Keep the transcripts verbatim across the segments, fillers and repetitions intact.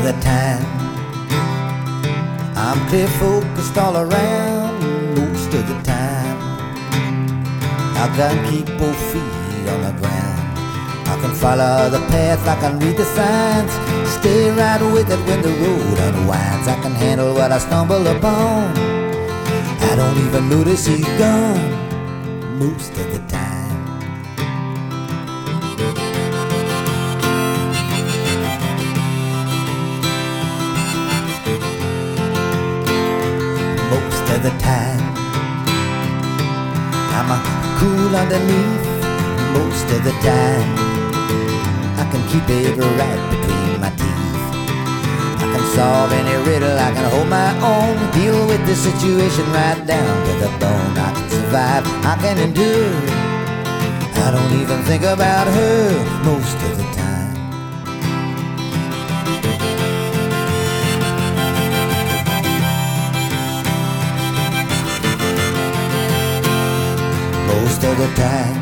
the time. I'm clear focused all around most of the time. I can keep both feet on the ground. I can follow the path, I can read the signs, stay right with it when the road unwinds. I can handle what I stumble upon. I don't even notice he's gone most of the time. Most of the time I'm a cool underneath. Most of the time I can keep it right between my teeth. I can solve any riddle, I can hold my own, deal with the situation right down to the bone. I can survive, I can endure. I don't even think about her most of the time. Most of the time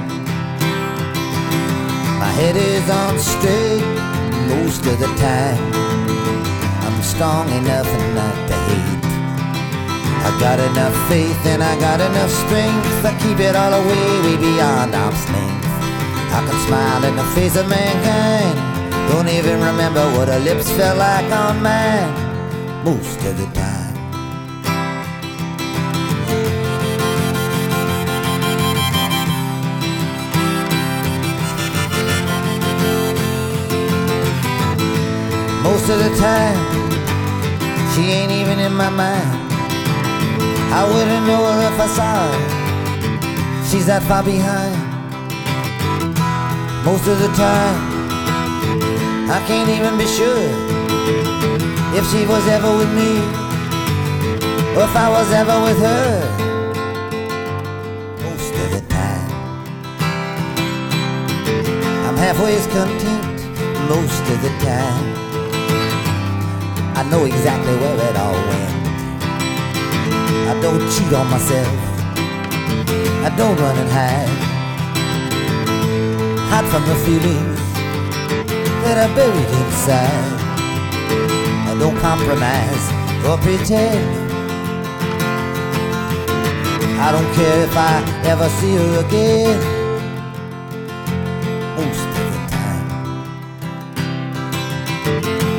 my head is on straight. Most of the time I'm strong enough not to hate. I got enough faith and I got enough strength. I keep it all away, way beyond arm's length. I can smile in the face of mankind. Don't even remember what her lips felt like on mine most of the time. Most of the time, she ain't even in my mind. I wouldn't know her if I saw her. She's that far behind. Most of the time, I can't even be sure if she was ever with me or if I was ever with her. Most of the time, I'm halfway content. Most of the time, I know exactly where it all went. I don't cheat on myself. I don't run and hide. Hide from the feelings that are buried inside. I don't compromise or pretend. I don't care if I ever see her again. Most of the time.